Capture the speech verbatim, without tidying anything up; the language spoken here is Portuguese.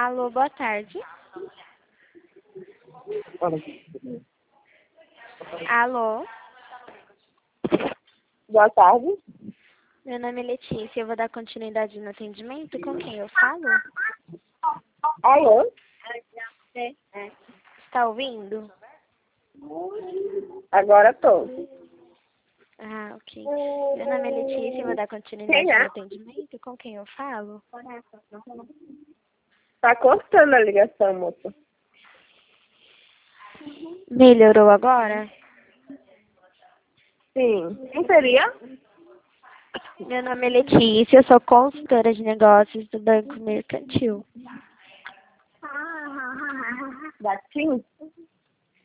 Alô, boa tarde. Alô, Boa tarde. meu nome é Letícia, eu vou dar continuidade no atendimento. Com quem eu falo? Alô? Está ouvindo? Agora tô. Ah, ok. Meu nome é Letícia, eu vou dar continuidade Quem é? no atendimento. Com quem eu falo? Tá cortando a ligação, moça. Melhorou agora? Sim. Quem seria? Meu nome é Letícia, eu sou consultora de negócios do Banco Mercantil. Da Tim?